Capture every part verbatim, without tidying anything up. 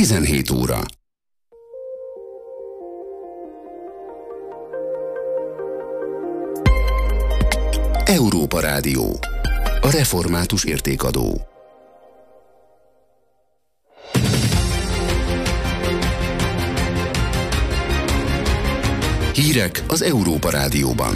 tizenhét óra. Európa Rádió. A református értékadó. Hírek az Európa Rádióban.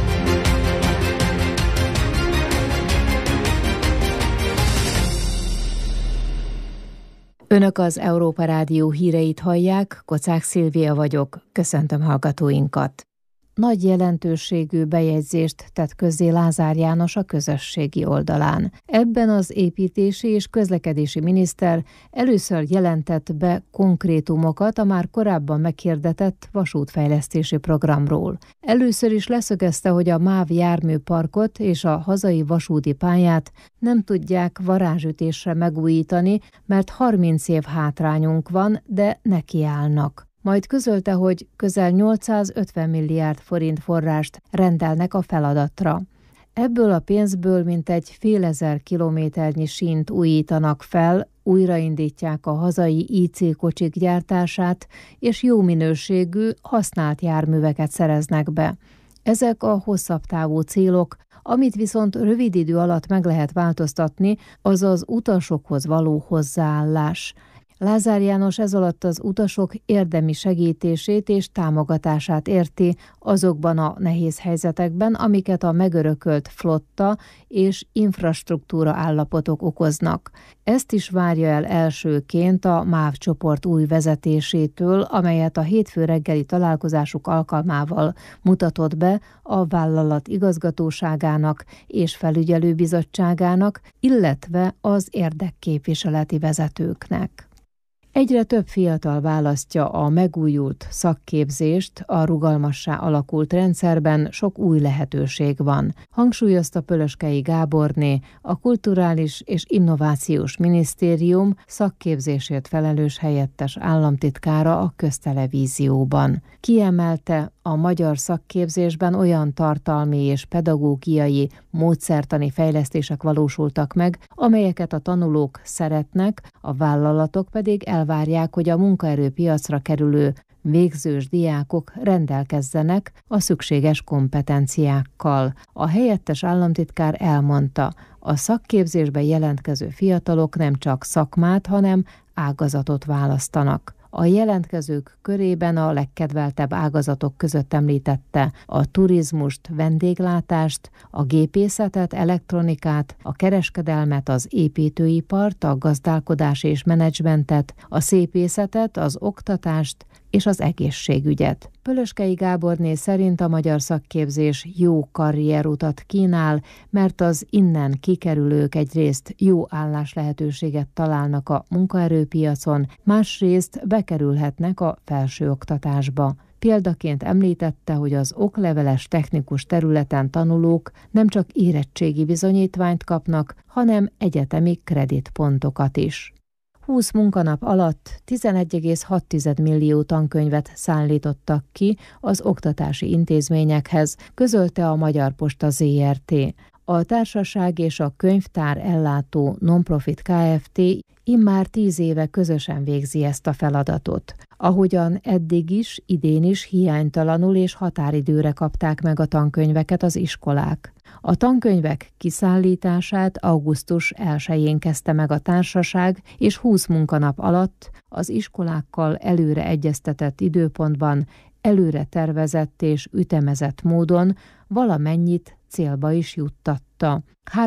Önök az Európa Rádió híreit hallják, Kocák Szilvia vagyok, köszöntöm hallgatóinkat. Nagy jelentőségű bejegyzést tett közzé Lázár János a közösségi oldalán. Ebben az építési és közlekedési miniszter először jelentett be konkrétumokat a már korábban meghirdetett vasútfejlesztési programról. Először is leszögezte, hogy a MÁV járműparkot és a hazai vasúti pályát nem tudják varázsütésre megújítani, mert harminc év hátrányunk van, de nekiállnak. Majd közölte, hogy közel nyolcszázötven milliárd forint forrást rendelnek a feladatra. Ebből a pénzből mintegy félezer kilométernyi sínt újítanak fel, újraindítják a hazai í cé kocsik gyártását, és jó minőségű, használt járműveket szereznek be. Ezek a hosszabb távú célok, amit viszont rövid idő alatt meg lehet változtatni, az az utasokhoz való hozzáállás. Lázár János ez alatt az utasok érdemi segítését és támogatását érti azokban a nehéz helyzetekben, amiket a megörökölt flotta és infrastruktúra állapotok okoznak. Ezt is várja el elsőként a MÁV csoport új vezetésétől, amelyet a hétfő reggeli találkozásuk alkalmával mutatott be a vállalat igazgatóságának és felügyelőbizottságának, illetve az érdekképviseleti vezetőknek. Egyre több fiatal választja a megújult szakképzést, a rugalmassá alakult rendszerben sok új lehetőség van, hangsúlyozta Pölöskei Gáborné, a Kulturális és Innovációs Minisztérium szakképzésért felelős helyettes államtitkára a Köztelevízióban. Kiemelte, a magyar szakképzésben olyan tartalmi és pedagógiai, módszertani fejlesztések valósultak meg, amelyeket a tanulók szeretnek, a vállalatok pedig elvárják, hogy a munkaerőpiacra kerülő végzős diákok rendelkezzenek a szükséges kompetenciákkal. A helyettes államtitkár elmondta, a szakképzésbe jelentkező fiatalok nem csak szakmát, hanem ágazatot választanak. A jelentkezők körében a legkedveltebb ágazatok között említette a turizmust, vendéglátást, a gépészetet, elektronikát, a kereskedelmet, az építőipart, a gazdálkodás és menedzsmentet, a szépészetet, az oktatást és az egészségügyet. Pölöskei Gáborné szerint a magyar szakképzés jó karrierutat kínál, mert az innen kikerülők egyrészt jó álláslehetőséget találnak a munkaerőpiacon, másrészt bekerülhetnek a felsőoktatásba. Példaként említette, hogy az okleveles technikus területen tanulók nem csak érettségi bizonyítványt kapnak, hanem egyetemi kreditpontokat is. húsz munkanap alatt tizenegy egész hat millió tankönyvet szállítottak ki az oktatási intézményekhez, közölte a Magyar Posta zé er té. A társaság és a könyvtár ellátó non-profit Kft. Immár tíz éve közösen végzi ezt a feladatot. Ahogyan eddig is, idén is hiánytalanul és határidőre kapták meg a tankönyveket az iskolák. A tankönyvek kiszállítását augusztus elsején kezdte meg a társaság, és húsz munkanap alatt az iskolákkal előre egyeztetett időpontban, előre tervezett és ütemezett módon valamennyit célba is juttatta.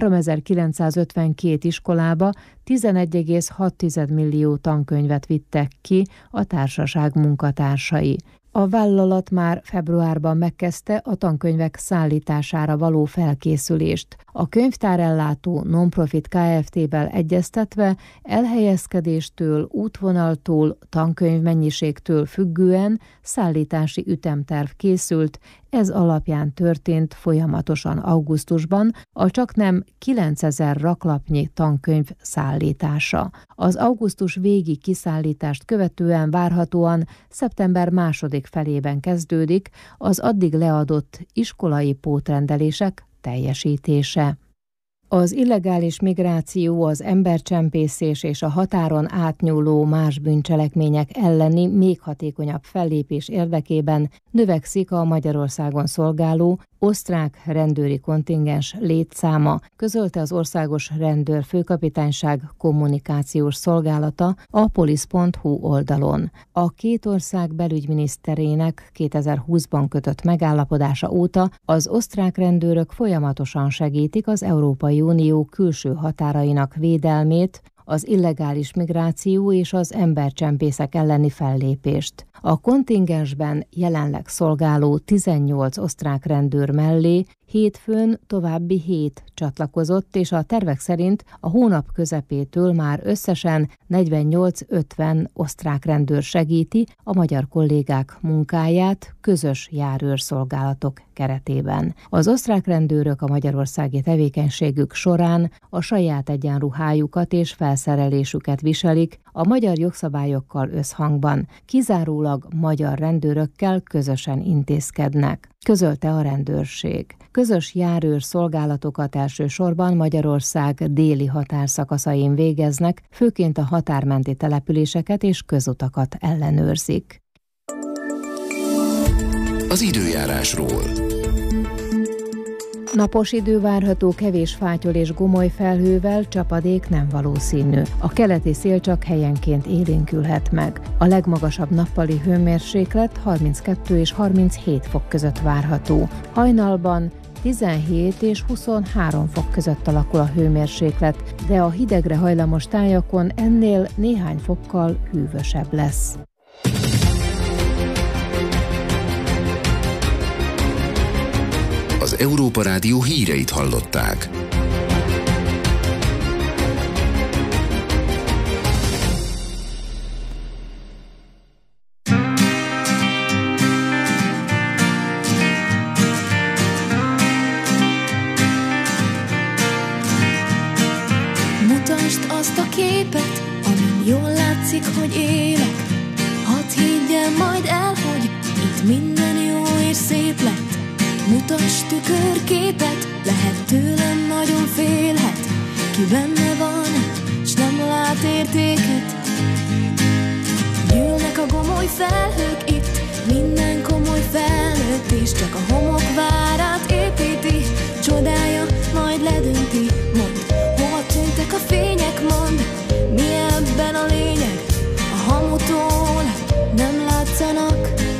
háromezer-kilencszázötvenkét iskolába tizenegy egész hat millió tankönyvet vittek ki a társaság munkatársai. A vállalat már februárban megkezdte a tankönyvek szállítására való felkészülést. A könyvtárellátó non-profit Kft-vel egyeztetve elhelyezkedéstől, útvonaltól, tankönyvmennyiségtől függően szállítási ütemterv készült, ez alapján történt folyamatosan augusztusban a csaknem kilencezer raklapnyi tankönyv szállítása. Az augusztus végi kiszállítást követően várhatóan szeptember második felében kezdődik az addig leadott iskolai pótrendelések teljesítése. Az illegális migráció, az embercsempészés és a határon átnyúló más bűncselekmények elleni még hatékonyabb fellépés érdekében növekszik a Magyarországon szolgáló osztrák rendőri kontingens létszáma, közölte az Országos Rendőrfőkapitányság kommunikációs szolgálata a polisz pont hu oldalon. A két ország belügyminiszterének kétezer-húszban kötött megállapodása óta az osztrák rendőrök folyamatosan segítik az Európai Unió külső határainak védelmét, az illegális migráció és az embercsempészek elleni fellépést. A kontingensben jelenleg szolgáló tizennyolc osztrák rendőr mellé hétfőn további hét csatlakozott, és a tervek szerint a hónap közepétől már összesen negyvennyolc-ötven osztrák rendőr segíti a magyar kollégák munkáját közös járőrszolgálatok keretében. Az osztrák rendőrök a magyarországi tevékenységük során a saját egyenruhájukat és felszerelésüket viselik, a magyar jogszabályokkal összhangban, kizárólag magyar rendőrökkel közösen intézkednek, közölte a rendőrség. Közös járőr szolgálatokat elsősorban Magyarország déli határszakaszain végeznek, főként a határmenti településeket és közutakat ellenőrzik. Az időjárásról. Napos idő várható, kevés fátyol és gomoly felhővel, csapadék nem valószínű. A keleti szél csak helyenként élénkülhet meg. A legmagasabb nappali hőmérséklet harminckettő és harminchét fok között várható. Hajnalban tizenhét és huszonhárom fok között alakul a hőmérséklet, de a hidegre hajlamos tájakon ennél néhány fokkal hűvösebb lesz. Az Európa Rádió híreit hallották. Mutasd azt a képet, amin jól látszik, hogy élek. Hadd higgyem majd el, hogy itt minden jó és szép lett. Mutasd tükörképet, lehet tőlem nagyon félhet. Ki benne van, s nem lát értéket. Gyűlnek a gomoly felhők itt, minden komoly felnőtt, és csak a homokvárát építi. Csodája majd ledönti, mondd, hova tűntek a fények, mondd, mi ebben a lényeg. A hamutól nem látszanak,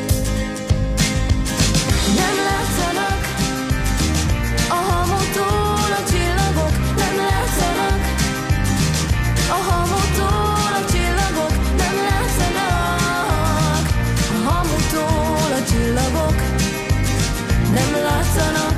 nem látszanak. A hamutól a csillagok nem látszanak. A hamutól a csillagok nem látszanak. A hamutól a csillagok nem látszanak.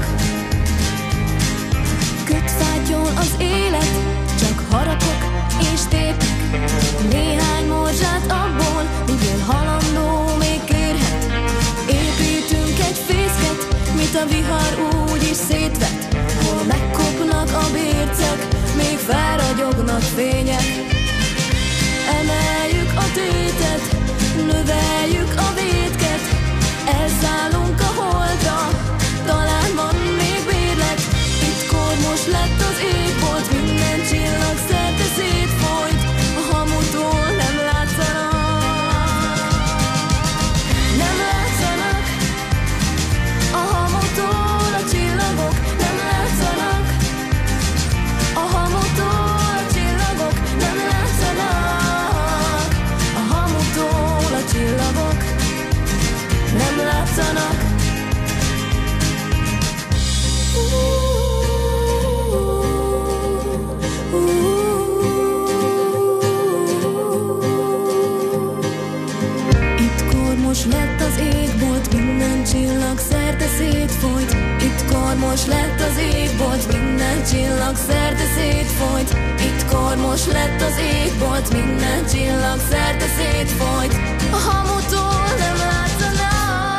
Kötfátyol az élet, csak harapok és tépek. Néhány morzsát abból, miből halandó még kérhet. Építünk egy fészket, mit a vihar úgy is szétvet. Hol megkopnak a bércek, még felragyognak fények. Emeljük a tétet, növeljük a vétket. Elszállunk a holdra, talán van még bérlet. Itt kormos lett az égbolt, minden csillag szerte szétfolyt. A hamutól nem látszanak, nem látszanak. A hamutól a csillagok nem látszanak. A hamutól a csillagok nem látszanak. A hamutól a csillagok nem látszanak. Itt kormos lett az égbolt, minden csillag szerte szétfolyt. Itt kormos lett az égbolt, minden csillag szerte szétfolyt. Itt kormos lett az égbolt, minden csillag szerte szétfolyt. A hamutól nem látszanak,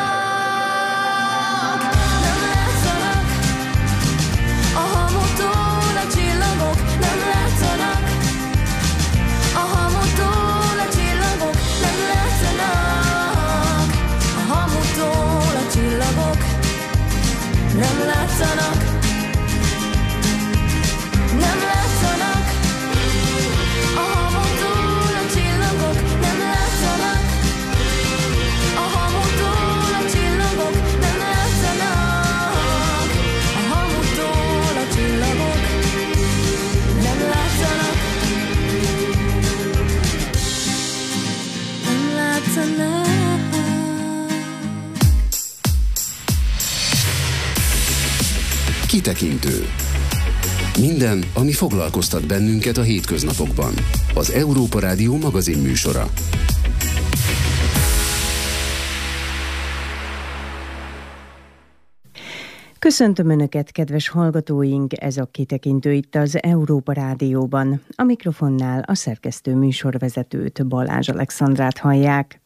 nem látszanak. A hamutól a csillagok nem látszanak. A hamutól a csillagok nem látszanak. A hamutól a csillagok nem látszanak. Kitekintő. Minden, ami foglalkoztat bennünket a hétköznapokban. Az Európa Rádió magazin műsora. Köszöntöm Önöket, kedves hallgatóink! Ez a Kitekintő itt az Európa Rádióban. A mikrofonnál a szerkesztő műsorvezetőt, Balázs Alexandrát hallják.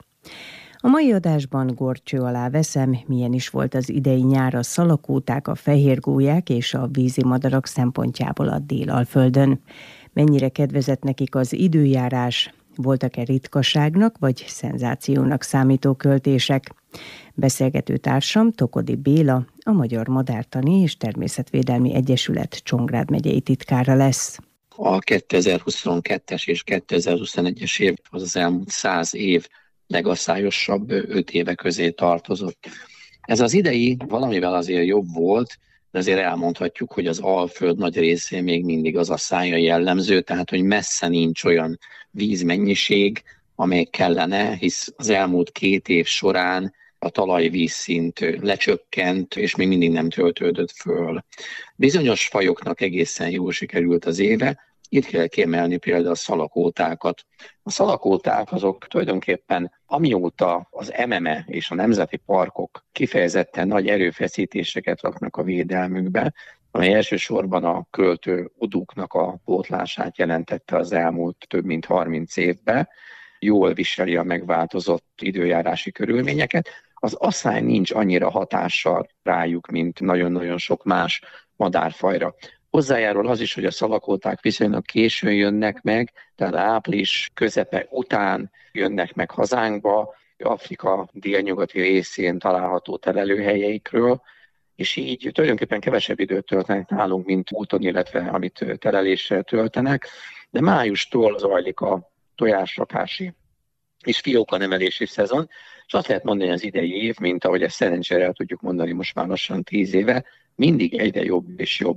A mai adásban górcső alá veszem, milyen is volt az idei nyár a szalakóták, a fehérgólyák és a vízimadarak szempontjából a Délalföldön. Mennyire kedvezett nekik az időjárás, voltak-e ritkaságnak vagy szenzációnak számító költések? Beszélgető társam Tokodi Béla, a Magyar Madártani és Természetvédelmi Egyesület Csongrád megyei titkára lesz. A kétezer-huszonkettes és kétezer-huszonegyes év az az elmúlt száz év legaszályosabb öt éve közé tartozott. Ez az idei valamivel azért jobb volt, de azért elmondhatjuk, hogy az Alföld nagy részén még mindig az asszály a jellemző, tehát hogy messze nincs olyan vízmennyiség, amely kellene, hisz az elmúlt két év során a talajvízszint lecsökkent, és még mindig nem töltődött föl. Bizonyos fajoknak egészen jól sikerült az éve, itt kell kiemelni például a szalakótákat. A szalakóták azok tulajdonképpen amióta az em em e és a nemzeti parkok kifejezetten nagy erőfeszítéseket raknak a védelmükbe, amely elsősorban a költő odúknak a pótlását jelentette az elmúlt több mint harminc évben, jól viseli a megváltozott időjárási körülményeket. Az asszály nincs annyira hatással rájuk, mint nagyon-nagyon sok más madárfajra. Hozzájárul az is, hogy a szalakóták viszonylag későn jönnek meg, tehát április közepe után jönnek meg hazánkba, Afrika délnyugati részén található telelőhelyeikről, és így tulajdonképpen kevesebb időt töltenek nálunk, mint úton, illetve amit teleléssel töltenek, de májustól zajlik a tojásrakási és fiókanemelési szezon, és azt lehet mondani, hogy az idei év, mint ahogy ezt szerencsére el tudjuk mondani most már lassan tíz éve, mindig egyre jobb és jobb.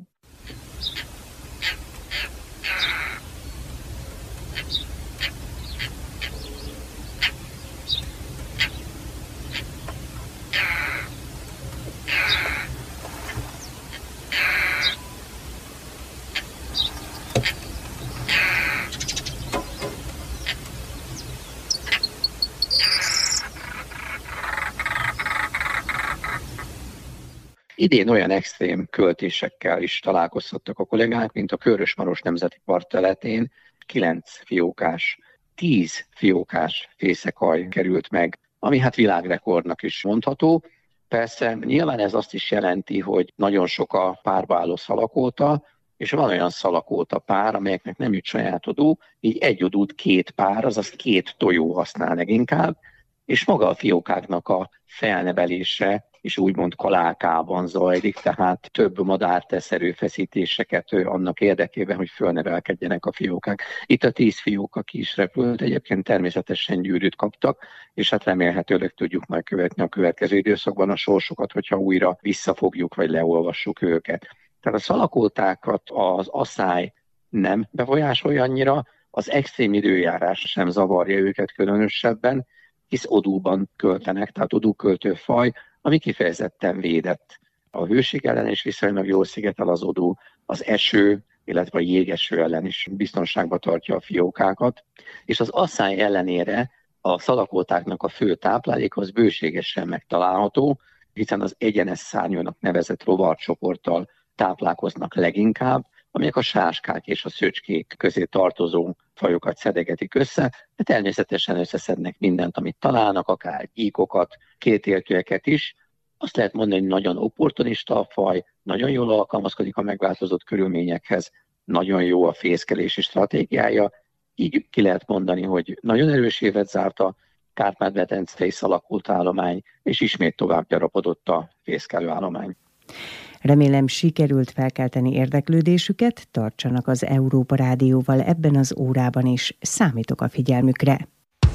Idén olyan extrém költésekkel is találkozhattak a kollégák, mint a Körös-Maros Nemzeti Park területén kilenc fiókás, tíz fiókás fészekaj került meg, ami hát világrekordnak is mondható. Persze nyilván ez azt is jelenti, hogy nagyon sok a párba álló szalakóta, és van olyan szalakóta pár, amelyeknek nem jut saját odú, így egy odút két pár, azaz két tojó használ leginkább, és maga a fiókáknak a felnevelése és úgymond kalálkában zajlik, tehát több madár tesz erőfeszítéseket annak érdekében, hogy fölnevelkedjenek a fiókák. Itt a tíz fióka ki is repült, egyébként természetesen gyűrűt kaptak, és hát remélhetőleg tudjuk majd követni a következő időszakban a sorsokat, hogyha újra visszafogjuk vagy leolvassuk őket. Tehát a szalakótákat az asszály nem befolyásolja annyira, az extrém időjárás sem zavarja őket különösebben, hisz odúban költenek, tehát odúköltő faj, ami kifejezetten védett. A hőség ellen is viszonylag jól szigetel az odú, az eső, illetve a jégeső ellen is biztonságba tartja a fiókákat, és az asszály ellenére a szalakótáknak a fő táplálék az bőségesen megtalálható, hiszen az egyenes szárnyúnak nevezett rovarcsoporttal táplálkoznak leginkább, amelyek a sáskák és a szöcskék közé tartozó fajokat szedegetik össze, de természetesen összeszednek mindent, amit találnak, akár gyíkokat, kétéltőeket is. Azt lehet mondani, hogy nagyon opportunista a faj, nagyon jól alkalmazkodik a megváltozott körülményekhez, nagyon jó a fészkelési stratégiája, így ki lehet mondani, hogy nagyon erős évet zárt a Kárpát-medencei szalakóta állomány, és ismét tovább gyarapodott a fészkelő állomány. Remélem sikerült felkelteni érdeklődésüket, tartsanak az Európa Rádióval ebben az órában is, számítok a figyelmükre.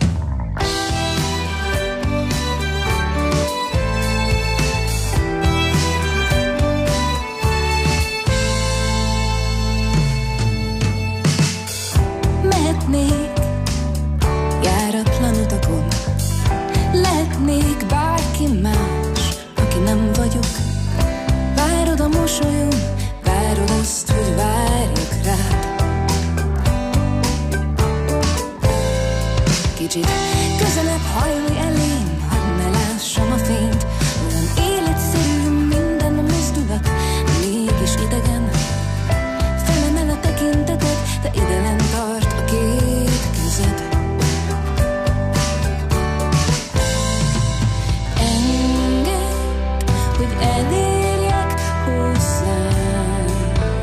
Mehetnék járatlan utakon, lehetnék bárki más, aki nem vagyok. Várod a most mosolyom, várod azt, hogy várjak rád. Kicsit közelebb hajolj elém, hadd ne lássam a fényt. Olyan életszerű minden mozdulat, mégis idegen. Felemel a tekinteted, de idelen tart a két kezed. Engedd, hogy elérjek hozzád.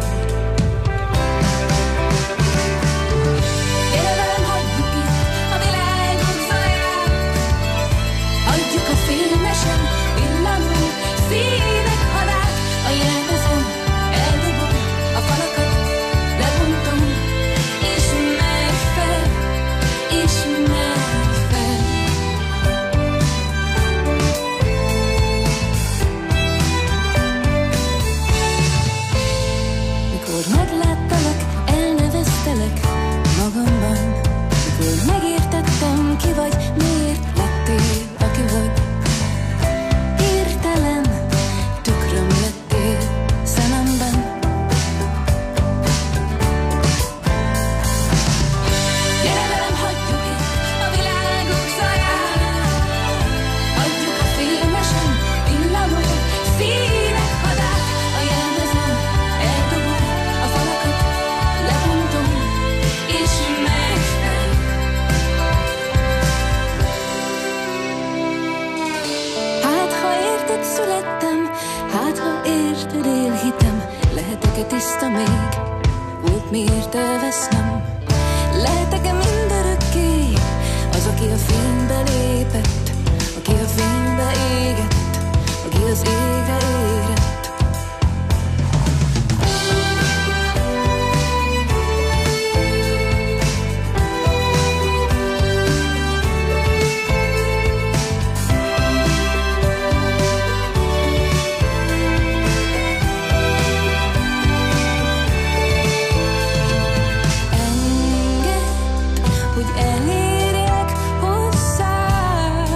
Gyere velem, hagyjuk itt a világok zaját. Adjuk a fényesen villanó színek halát. A jelmezem eldobom a falakat, lebontom, és menj fel, és menj fel. Mikor megláttalak, elneveztelek magamban. Mikor megértettem, ki vagy, miért lettél, aki vagy. Hirtelen tükröm lettél szememben. Gyere velem, hagyjuk itt a világok zaját. Adjuk a filmesen villanó színek hadát. A jelmezem eldobom a falakat, lebontom, és menj fel. Hát ha érted születtem, hát ha érted él hitem, lehetek-e tiszta még, volt miért elvesznem? Lehetek-e mindörökké az, aki a fénybe lépett, aki a fénybe égett, aki az égre érett? Engedd, hogy elérjek hozzád.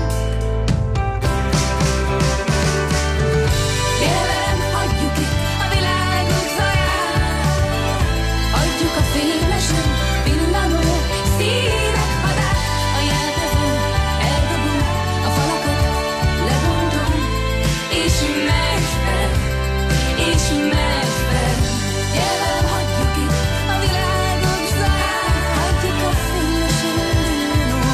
Gyere velem, hagyjuk itt a világok zaját. Adjuk a fényesen villanó színek hadát. A jelmezem eldobom a falakat, lebontom, és menj fel, és menj fel. Gyere velem, hagyjuk itt a világok zaját. Adjuk a fényesen villanó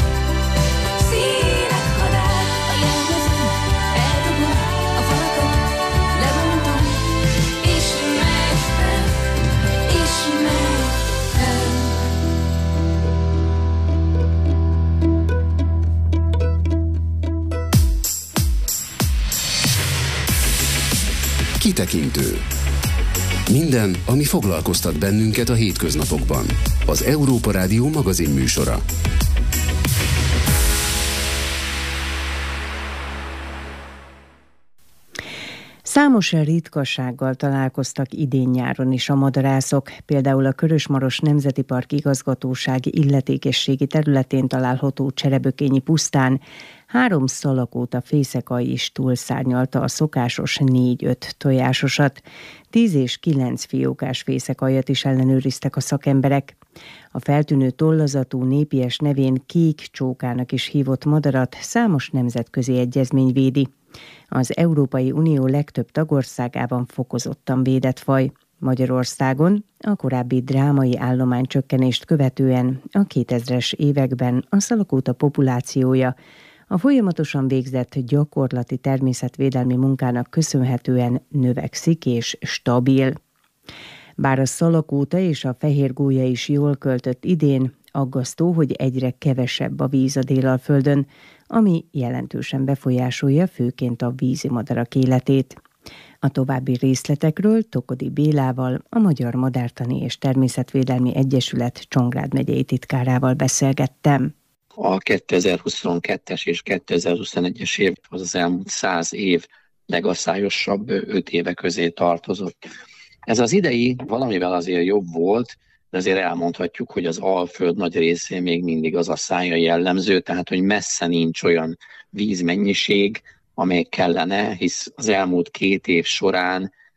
színek hadát. A jelmezem eldobom a falakat, lebontom, és menj fel, és menj fel. Kitekintő. Minden, ami foglalkoztat bennünket a hétköznapokban. Az Európa Rádió magazin műsora. Számos ritkasággal találkoztak idén-nyáron is a madarászok, például a Körös-Maros Nemzeti Park igazgatóság illetékességi területén található Cserebökényi pusztán három szalakóta fészekaj is túlszárnyalta a szokásos négy-öt tojásosat. Tíz és kilenc fiókás fészekajat is ellenőriztek a szakemberek. A feltűnő tollazatú, népies nevén kék csókának is hívott madarat számos nemzetközi egyezmény védi. Az Európai Unió legtöbb tagországában fokozottan védett faj. Magyarországon a korábbi drámai állománycsökkenést követően a kétezres években a szalakóta populációja a folyamatosan végzett gyakorlati természetvédelmi munkának köszönhetően növekszik és stabil. Bár a szalakóta és a fehérgólya is jól költött idén, aggasztó, hogy egyre kevesebb a víz a Délalföldön, ami jelentősen befolyásolja főként a vízimadarak életét. A további részletekről Tokodi Bélával, a Magyar Madártani és Természetvédelmi Egyesület Csongrád megyei titkárával beszélgettem. A kétezer-huszonkettes és kétezer-huszonegyes év az az elmúlt száz év legaszályosabb öt éve közé tartozott. Ez az idei valamivel azért jobb volt, de azért elmondhatjuk, hogy az Alföld nagy részén még mindig az asszálya jellemző, tehát hogy messze nincs olyan vízmennyiség, amely kellene, hisz az elmúlt két év során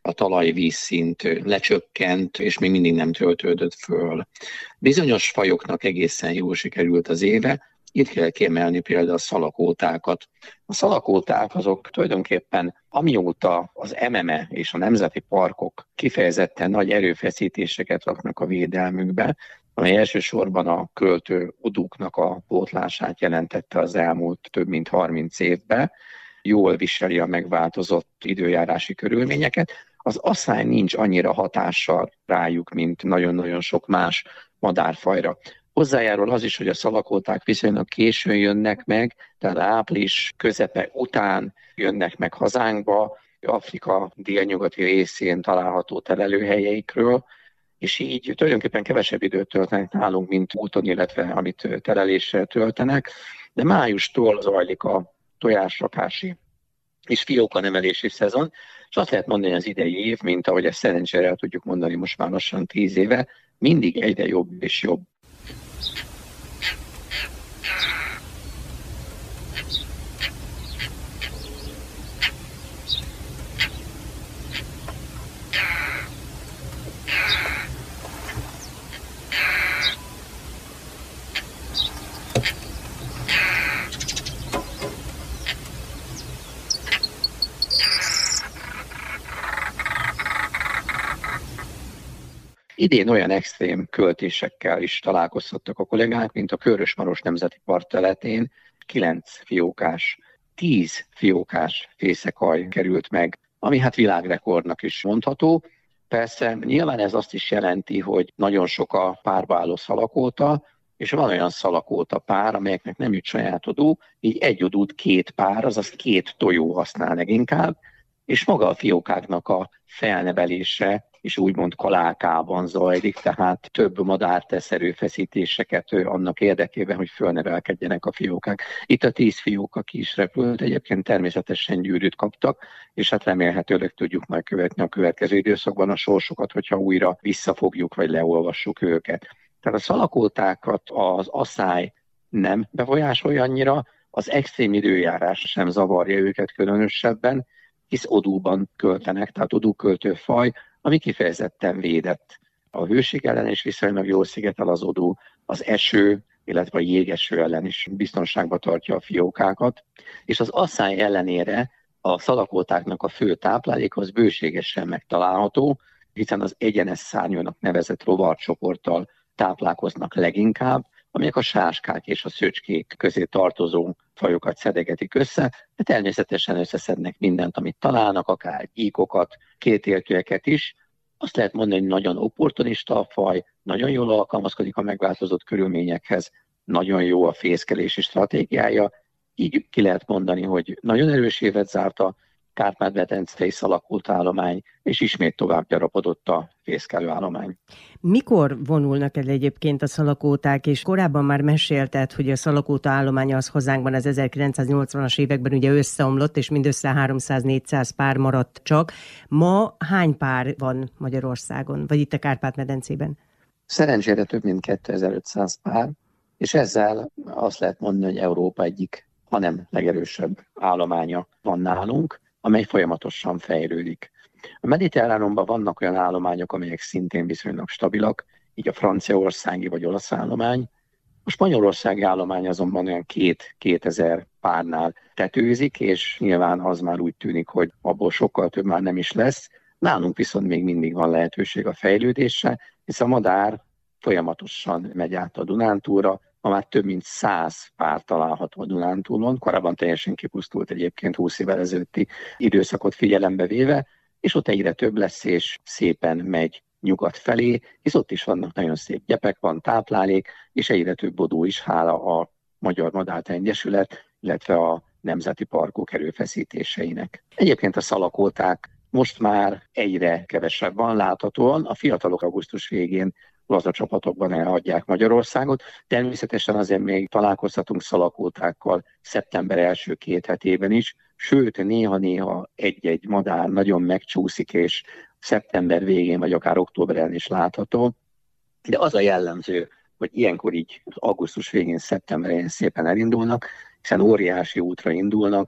a talajvízszint lecsökkent, és még mindig nem töltődött föl. Bizonyos fajoknak egészen jól sikerült az éve, itt kell kiemelni például a szalakótákat. A szalakóták azok tulajdonképpen amióta az em em e és a nemzeti parkok kifejezetten nagy erőfeszítéseket raknak a védelmükbe, amely elsősorban a költő odúknak a pótlását jelentette az elmúlt több mint harminc évben, jól viseli a megváltozott időjárási körülményeket. Az asszály nincs annyira hatással rájuk, mint nagyon-nagyon sok más madárfajra. Hozzájárul az is, hogy a szalakóták viszonylag későn jönnek meg, tehát április közepe után jönnek meg hazánkba, Afrika délnyugati részén található telelőhelyeikről, és így tulajdonképpen kevesebb időt töltenek nálunk, mint úton, illetve amit teleléssel töltenek, de májustól zajlik a tojásrakási és fiókanemelési szezon, és azt lehet mondani, hogy az idei év, mint ahogy ezt szerencsére el tudjuk mondani most már lassan tíz éve, mindig egyre jobb és jobb. Idén olyan extrém költésekkel is találkozhattak a kollégák, mint a Körös-Maros Nemzeti Park területén kilenc fiókás, tíz fiókás fészekaj került meg, ami hát világrekordnak is mondható. Persze nyilván ez azt is jelenti, hogy nagyon sok a párba álló szalakóta, és van olyan szalakóta pár, amelyeknek nem jut saját odú, így egy odút két pár, azaz két tojó használ leginkább, és maga a fiókáknak a felnevelése és úgymond kalálkában zajlik, tehát több madár tesz erőfeszítéseket annak érdekében, hogy fölnevelkedjenek a fiókák. Itt a tíz fióka ki is repült, egyébként természetesen gyűrűt kaptak, és hát remélhetőleg tudjuk majd követni a következő időszakban a sorsokat, hogyha újra visszafogjuk vagy leolvassuk őket. Tehát a szalakótákat az asszály nem befolyásolja annyira, az extrém időjárás sem zavarja őket különösebben, hisz odúban költenek, tehát odúköltő faj, ami kifejezetten védett. A hőség ellen is viszonylag jól szigetel az odú, az eső, illetve a jégeső ellen is biztonságba tartja a fiókákat, és az asszály ellenére a szalakótáknak a fő táplálék az bőségesen megtalálható, hiszen az egyenes szárnyúnak nevezett rovarcsoporttal táplálkoznak leginkább, amelyek a sáskák és a szöcskék közé tartozó fajokat szedegetik össze, de természetesen összeszednek mindent, amit találnak, akár gyíkokat, kétéltőeket is. Azt lehet mondani, hogy nagyon opportunista a faj, nagyon jól alkalmazkodik a megváltozott körülményekhez, nagyon jó a fészkelési stratégiája, így ki lehet mondani, hogy nagyon erős évet zárt a Kárpát-medencei szalakóta állomány, és ismét tovább gyarapodott a fészkelő állomány. Mikor vonulnak el egyébként a szalakóták, és korábban már mesélted, hogy a szalakóta állománya az hazánkban az ezerkilencszáznyolcvanas években ugye összeomlott, és mindössze háromszáz-négyszáz pár maradt csak. Ma hány pár van Magyarországon, vagy itt a Kárpát-medencében? Szerencsére több mint kétezer-ötszáz pár, és ezzel azt lehet mondani, hogy Európa egyik, hanem legerősebb állománya van nálunk, amely folyamatosan fejlődik. A Mediterránumban vannak olyan állományok, amelyek szintén viszonylag stabilak, így a franciaországi vagy olasz állomány. A spanyolországi állomány azonban olyan két-kétezer párnál tetőzik, és nyilván az már úgy tűnik, hogy abból sokkal több már nem is lesz. Nálunk viszont még mindig van lehetőség a fejlődésre, hisz a madár folyamatosan megy át a Dunántúlra, ma már több mint száz pár található a Dunántúlon, korábban teljesen kipusztult egyébként húsz évvel ezelőtti időszakot figyelembe véve, és ott egyre több lesz, és szépen megy nyugat felé, hisz ott is vannak nagyon szép gyepek, van táplálék, és egyre több odú is, hála a Magyar Madártani Egyesület, illetve a nemzeti parkok erőfeszítéseinek. Egyébként a szalakóták most már egyre kevesebb van láthatóan, a fiatalok augusztus végén lazacsapatokban elhagyják Magyarországot. Természetesen azért még találkozhatunk szalakótákkal szeptember első két hetében is, sőt, néha-néha egy-egy madár nagyon megcsúszik, és szeptember végén, vagy akár októberben is látható. De az a jellemző, hogy ilyenkor így augusztus végén, szeptemberén szépen elindulnak, hiszen óriási útra indulnak,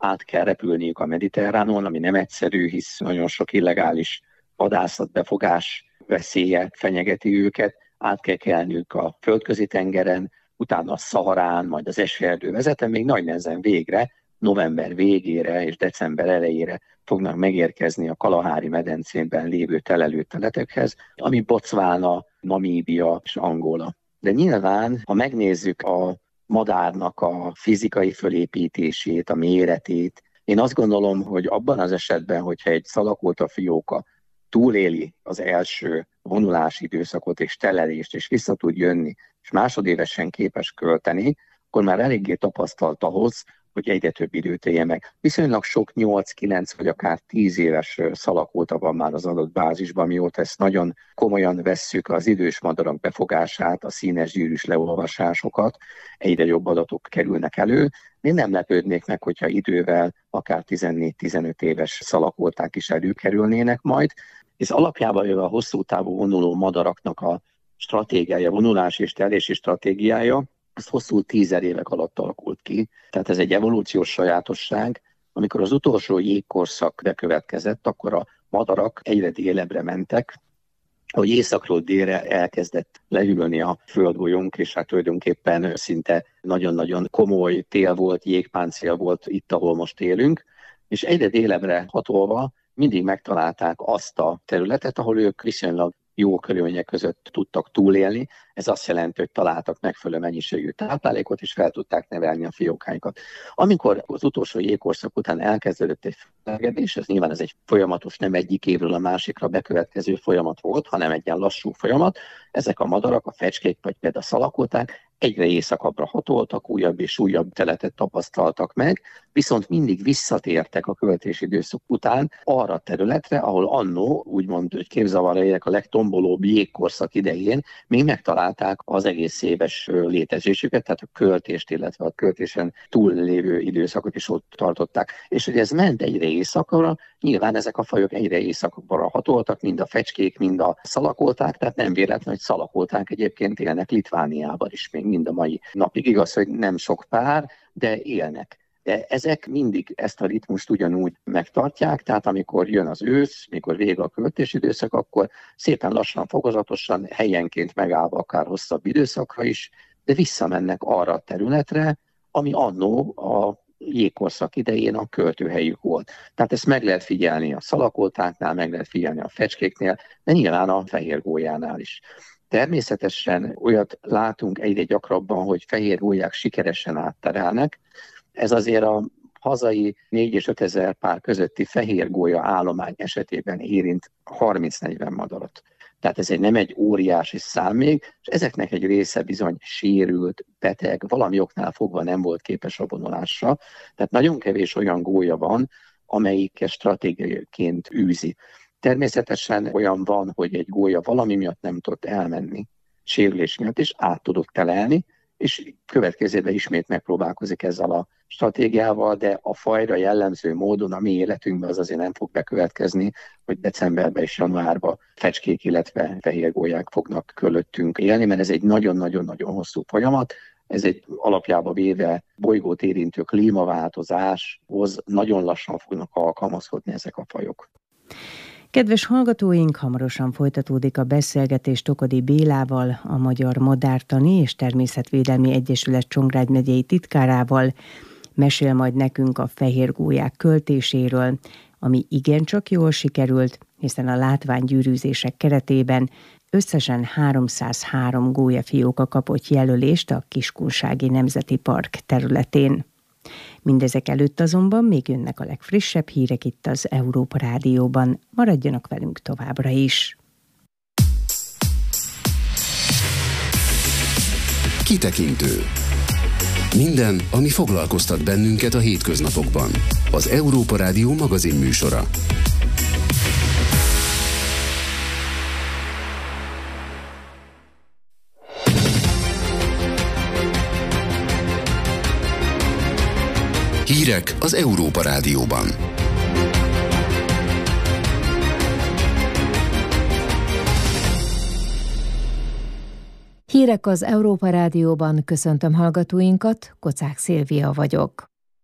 át kell repülniük a Mediterránon, ami nem egyszerű, hisz nagyon sok illegális vadászat, befogás veszélye fenyegeti őket, át kell kelniük a földközi tengeren, utána a Szaharán, majd az esőerdő vezeten, még nagy nehezen végre, november végére és december elejére fognak megérkezni a Kalahári medencében lévő telelőteletekhez, ami Botswana, Namíbia és Angola. De nyilván, ha megnézzük a madárnak a fizikai fölépítését, a méretét, én azt gondolom, hogy abban az esetben, hogyha egy szalakolta fióka túléli az első vonulási időszakot és telelést, és vissza tud jönni, és másodévesen képes költeni, akkor már eléggé tapasztalt ahhoz, hogy egyre több időt élje meg. Viszonylag sok nyolc-kilenc vagy akár tíz éves szalakóta van már az adott bázisban, mióta ezt nagyon komolyan vesszük, az idős madarak befogását, a színes gyűrűs leolvasásokat, egyre jobb adatok kerülnek elő. Én nem lepődnék meg, hogyha idővel akár tizennégy-tizenöt éves szalakóták is előkerülnének majd. Ez alapjában jöve a hosszú távú vonuló madaraknak a stratégiája, vonulási és telési stratégiája, ez hosszú tízer évek alatt alakult ki. Tehát ez egy evolúciós sajátosság. Amikor az utolsó jégkorszak bekövetkezett, akkor a madarak egyre délebbre mentek, hogy északról délre elkezdett lehűlni a földgolyónk, és hát tulajdonképpen szinte nagyon-nagyon komoly tél volt, jégpáncél volt itt, ahol most élünk, és egyre délebbre hatolva mindig megtalálták azt a területet, ahol ők viszonylag jó körülmények között tudtak túlélni. Ez azt jelenti, hogy találtak megfelelő mennyiségű táplálékot, és fel tudták nevelni a fiókáikat. Amikor az utolsó jégkorszak után elkezdődött egy felmelegedés, ez nyilván ez egy folyamatos, nem egyik évről a másikra bekövetkező folyamat volt, hanem egy ilyen lassú folyamat, ezek a madarak, a fecskék vagy például a szalakóták egyre északabbra hatoltak, újabb és újabb teletet tapasztaltak meg, viszont mindig visszatértek a költési időszak után arra a területre, ahol annó, úgymond, hogy képzavarra érek a legtombolóbb jégkorszak idején, még megtalálták az egész éves létezésüket, tehát a költést, illetve a költésen túllévő időszakot is ott tartották. És hogy ez ment egyre északra, nyilván ezek a fajok egyre északabbra hatoltak, mind a fecskék, mind a szalakolták, tehát nem véletlen, hogy szalakolták egyébként élnek Litvániában is még mind a mai napig. Igaz, hogy nem sok pár, de élnek. De ezek mindig ezt a ritmust ugyanúgy megtartják, tehát amikor jön az ősz, mikor vége a költési időszak, akkor szépen lassan, fokozatosan, helyenként megállva akár hosszabb időszakra is, de visszamennek arra a területre, ami annó a jégkorszak idején a költőhelyük volt. Tehát ezt meg lehet figyelni a szalakoltáknál, meg lehet figyelni a fecskéknél, de nyilván a fehérgólyánál is. Természetesen olyat látunk egyre gyakrabban, hogy fehérgólyák sikeresen átterelnek. Ez azért a hazai négy és ötezer pár közötti fehérgólya állomány esetében érint harminc-negyven madarat. Tehát ez egy, nem egy óriási szám még, és ezeknek egy része bizony sérült, beteg, valami oknál fogva nem volt képes a vonulásra. Tehát nagyon kevés olyan gólya van, amelyik stratégiaként űzi. Természetesen olyan van, hogy egy gólya valami miatt nem tudott elmenni, sérülés miatt, és át tudott telelni, és következőben ismét megpróbálkozik ezzel a stratégiával, de a fajra jellemző módon a mi életünkben az azért nem fog bekövetkezni, hogy decemberben és januárban fecskék, illetve fehérgólyák fognak körülöttünk élni, mert ez egy nagyon-nagyon-nagyon hosszú folyamat. Ez egy alapjába véve bolygót érintő klímaváltozáshoz nagyon lassan fognak alkalmazkodni ezek a fajok. Kedves hallgatóink, hamarosan folytatódik a beszélgetés Tokodi Bélával, a Magyar Madártani és Természetvédelmi Egyesület Csongrád megyei titkárával. Mesél majd nekünk a fehérgólyák költéséről, ami igencsak jól sikerült, hiszen a látványgyűrűzések keretében összesen háromszázhárom gólyafióka kapott jelölést a Kiskunsági Nemzeti Park területén. Mindezek előtt azonban még jönnek a legfrissebb hírek itt az Európa Rádióban. Maradjanak velünk továbbra is. Kitekintő. Minden, ami foglalkoztat bennünket a hétköznapokban. Az Európa Rádió magazin műsora. Hírek az Európa Rádióban. Hírek az Európa Rádióban, köszöntöm hallgatóinkat, Kocák Szilvia vagyok.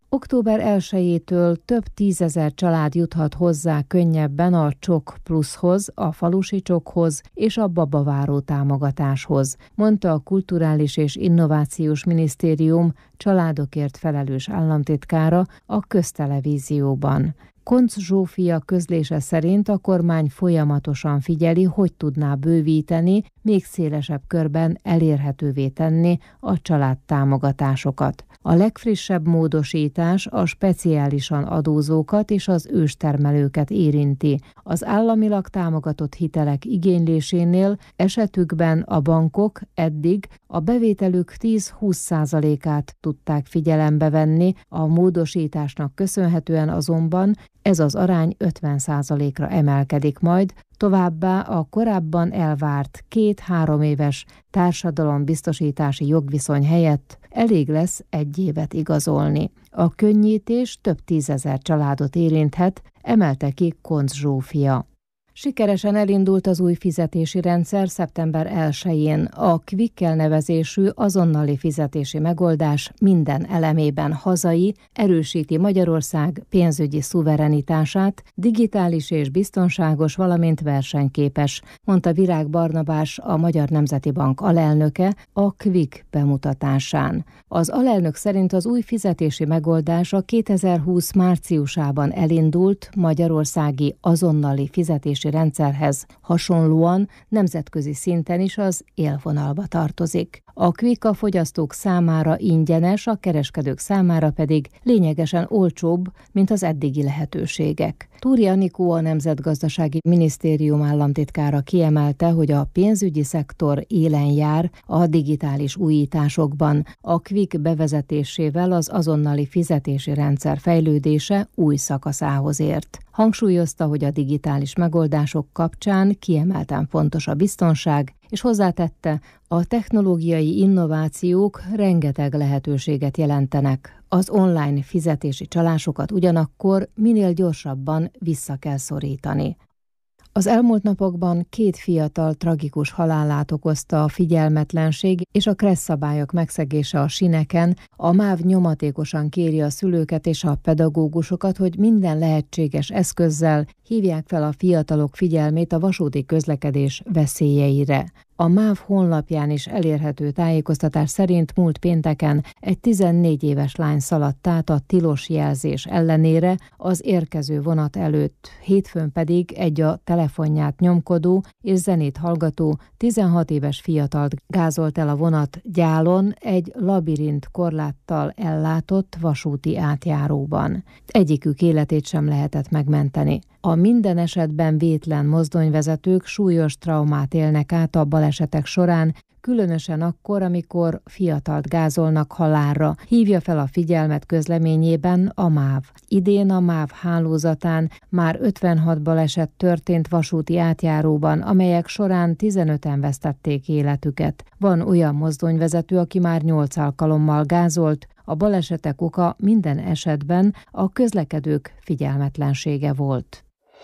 Október elsejétől több tízezer család juthat hozzá könnyebben a Csok Pluszhoz, a falusi csokhoz és a babaváró támogatáshoz, mondta a Kulturális és Innovációs Minisztérium családokért felelős államtitkára a Köztelevízióban. Koncz Zsófia közlése szerint a kormány folyamatosan figyeli, hogy tudná bővíteni, még szélesebb körben elérhetővé tenni a családtámogatásokat. A legfrissebb módosítás a speciálisan adózókat és az őstermelőket érinti. Az államilag támogatott hitelek igénylésénél esetükben a bankok eddig a bevételük tíz-húsz százalékát tudták figyelembe venni, a módosításnak köszönhetően azonban ez az arány ötven százalékra emelkedik majd, továbbá a korábban elvárt két-három éves társadalombiztosítási jogviszony helyett elég lesz egy évet igazolni. A könnyítés több tízezer családot érinthet, emelte ki Koncz Zsófia. Sikeresen elindult az új fizetési rendszer szeptember elsején. A Quick elnevezésű azonnali fizetési megoldás minden elemében hazai, erősíti Magyarország pénzügyi szuverenitását, digitális és biztonságos, valamint versenyképes, mondta Virág Barnabás, a Magyar Nemzeti Bank alelnöke a Quick bemutatásán. Az alelnök szerint az új fizetési megoldás a kétezer-húsz márciusában elindult magyarországi azonnali fizetési rendszerhez hasonlóan nemzetközi szinten is az élvonalba tartozik. A Quick a fogyasztók számára ingyenes, a kereskedők számára pedig lényegesen olcsóbb, mint az eddigi lehetőségek. Túri Anikó, a Nemzetgazdasági Minisztérium államtitkára kiemelte, hogy a pénzügyi szektor élen jár a digitális újításokban. A Quick bevezetésével az azonnali fizetési rendszer fejlődése új szakaszához ért. Hangsúlyozta, hogy a digitális megoldások kapcsán kiemelten fontos a biztonság, és hozzátette, a technológiai innovációk rengeteg lehetőséget jelentenek. Az online fizetési csalásokat ugyanakkor minél gyorsabban vissza kell szorítani. Az elmúlt napokban két fiatal tragikus halálát okozta a figyelmetlenség és a kressz szabályok megszegése a sineken. A MÁV nyomatékosan kéri a szülőket és a pedagógusokat, hogy minden lehetséges eszközzel hívják fel a fiatalok figyelmét a vasúti közlekedés veszélyeire. A MÁV honlapján is elérhető tájékoztatás szerint múlt pénteken egy tizennégy éves lány szaladt át a tilos jelzés ellenére az érkező vonat előtt, hétfőn pedig egy a telefonját nyomkodó és zenét hallgató tizenhat éves fiatalt gázolt el a vonat Gyálon egy labirint korláttal ellátott vasúti átjáróban. Egyikük életét sem lehetett megmenteni. A minden esetben vétlen mozdonyvezetők súlyos traumát élnek át a balesetek során, különösen akkor, amikor fiatalt gázolnak halálra, hívja fel a figyelmet közleményében a MÁV. Idén a MÁV hálózatán már ötvenhat baleset történt vasúti átjáróban, amelyek során tizenöten vesztették életüket. Van olyan mozdonyvezető, aki már nyolc alkalommal gázolt, a balesetek oka minden esetben a közlekedők figyelmetlensége volt.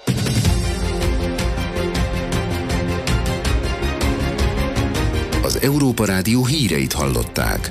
Az Európa Rádió híreit hallották.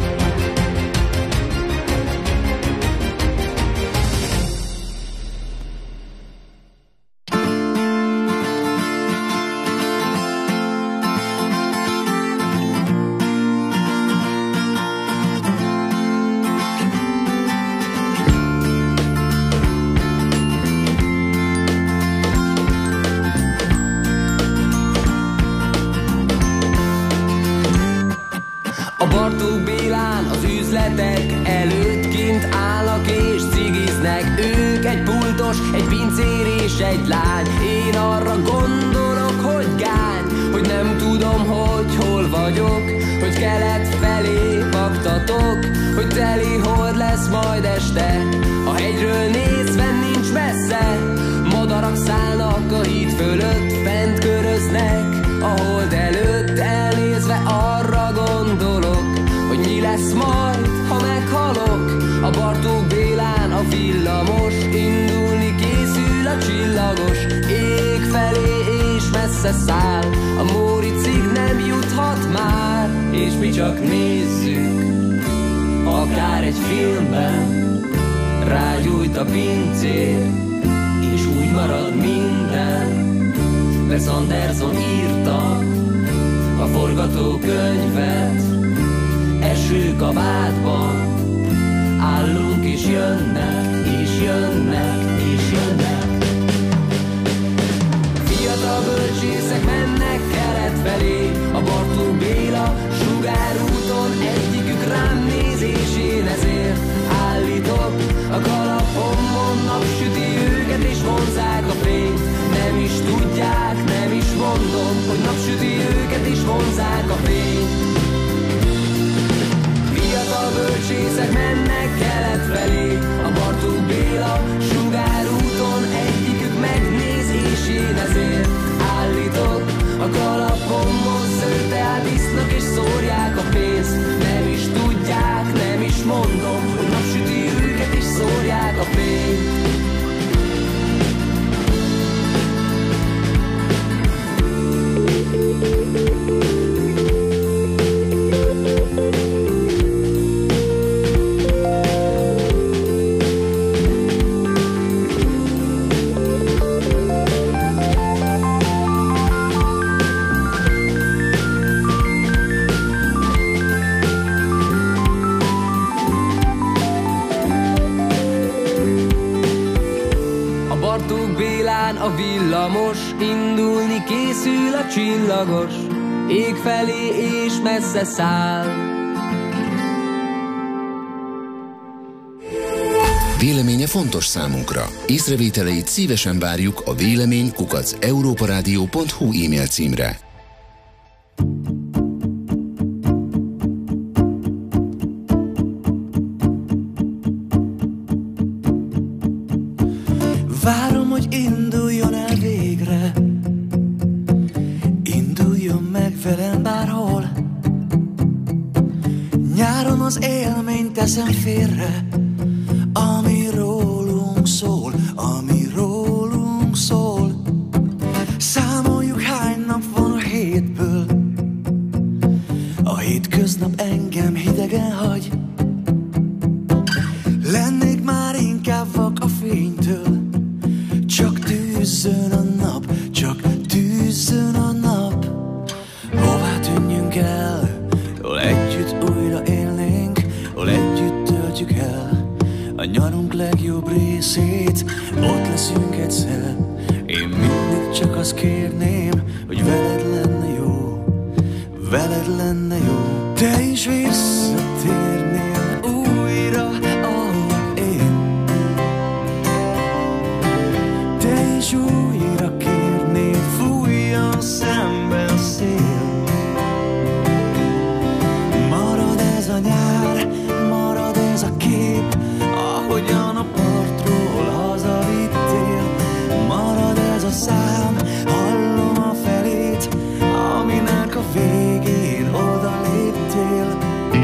Előtt kint állnak és cigiznek, ők egy pultos, egy pincér és egy lány. Én arra gondolok, hogy gány, hogy nem tudom, hogy hol vagyok, hogy kelet felé baktatok, hogy teli hold lesz majd este. A hegyről nézve nincs messze, madarak szállnak a híd fölött, fent köröznek a hold előtt. Elnézve arra gondolok, hogy mi lesz majd, ha meghalok. A Bartók Bélán a villamos, indulni készül a csillagos ég felé, és messze száll. A Móricig nem juthat már, és mi csak nézzük, akár egy filmben, rágyújt a pincér, és úgy marad minden, Wes Anderson írta a forgatókönyvet. Esőkabátban állunk, és jönnek, és jönnek, és jönnek. Fiatal bölcsészek mennek kelet felé, a Bartók Béla sugárúton, egyikük rám néz, és én ezért állítok. A kalapomon napsüti őket, és vonzák a fényt. Nem is tudják, nem is mondom, hogy napsüti őket, és vonzák a fényt. Fiatal bölcsészek mennek kelet felé, a Bartók Béla sugárúton, egyikük megnéz, és én ezért állítok. A kalapomon szőrteát isznak, és szórják a pénzt. Nem is tudják, nem is mondom, hogy napsüti őket, és szórják a fényt. A villamos, indulni készül a csillagos, ég felé és messze száll. Véleménye fontos számunkra. Észrevételeit szívesen várjuk a vélemény kukac európaradio pont hu e-mail címre. Várom, hogy induljon el végre, induljon meg velem bárhol. Nyáron az élményt teszem félre, ami rólunk szól, ami rólunk szól. Számoljuk, hány nap van a hétből, a hétköznap engem hidegen hagy. Lennék már inkább vak a fénytől, csak tűzzön a nap, csak tűzzön a nap. Hová tűnjünk el, hol együtt újra élnénk, hol együtt töltjük el a nyarunk legjobb részét. Ott leszünk egyszer, én mindig csak azt kérném, hogy veled lenne jó, veled lenne jó. Te is visszatérnél újra, ahol én. Te is újra kérnél, fújjon szembe a szél. Marad ez a nyár, marad ez a kép, ahogyan a partról hazavittél. Marad ez a szám, hallom a felét, aminek a végén oda léptél.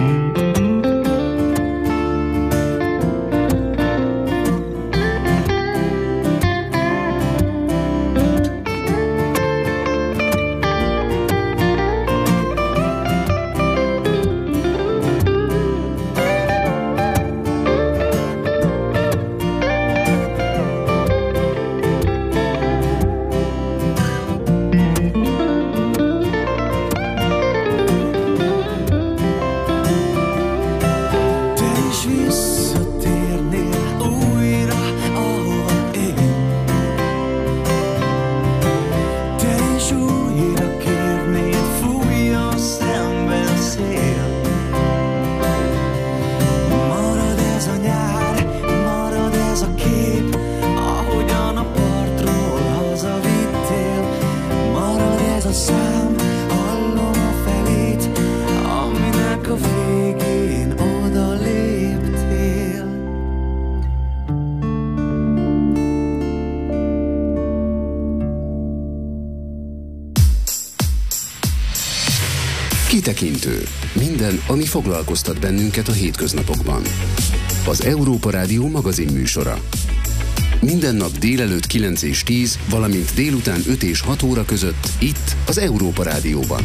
Kitekintő. Minden, ami foglalkoztat bennünket a hétköznapokban. Az Európa Rádió magazin műsora. Minden nap délelőtt kilenc és tíz, valamint délután öt és hat óra között itt az Európa Rádióban.